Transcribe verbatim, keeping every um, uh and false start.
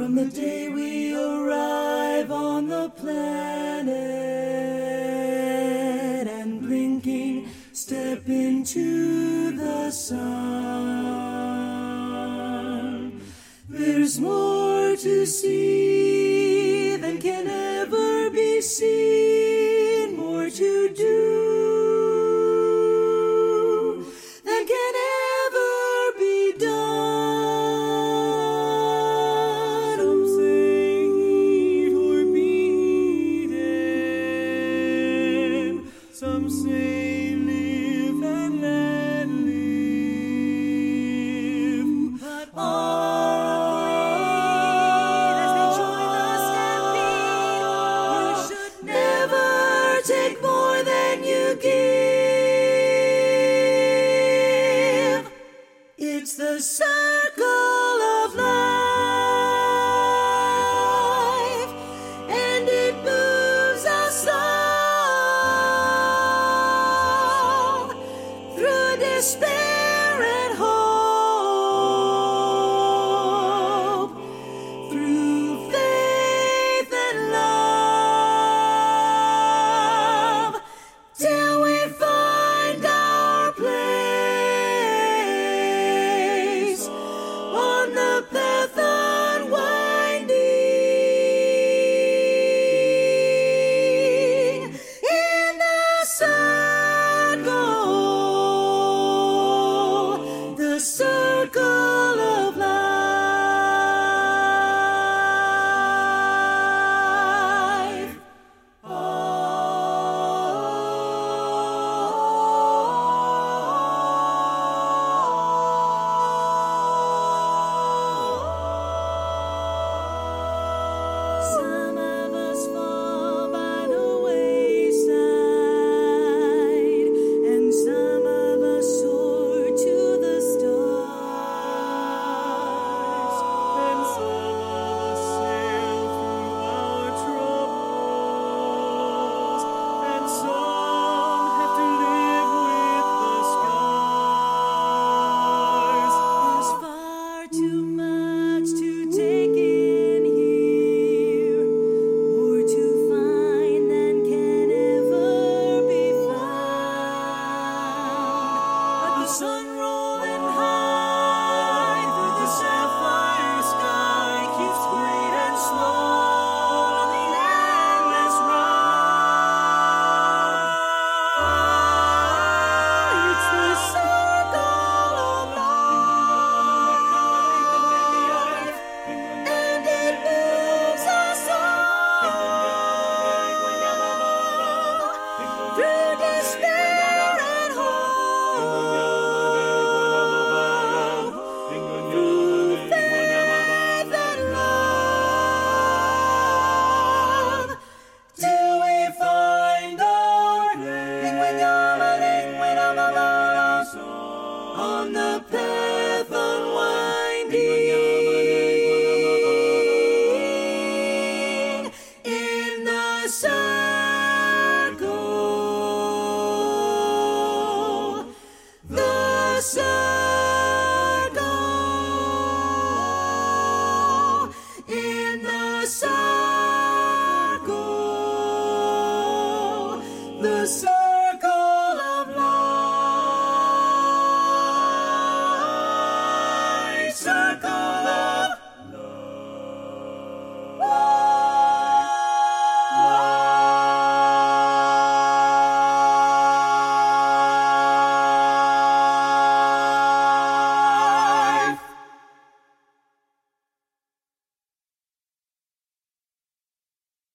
From the day we arrive on the planet and blinking step into the sun, there's more to see than can ever be seen, more to do than can ever be done. Some say eat or be eaten, some say live and let live, but all afraid as they join the stampede. You should never take more than you give. It's the circle of life, and it moves us all through despair and hope, through faith and love, till we find our place on the path unwinding in the circle, the circle of life. Some of us fall by the wayside, and some of us soar to the stars, and some of us sail through our troubles, and some have to live with the scars. There's far too much to take in here, more to find than can ever be found. But the sun rolling high through the sapphire sky keeps great and small on the endless ride. It's the circle of life, and it moves us all through despair and hope, through faith and love, till we find our place on the path unwinding in the circle, the circle, in the circle, the circle of life, circle.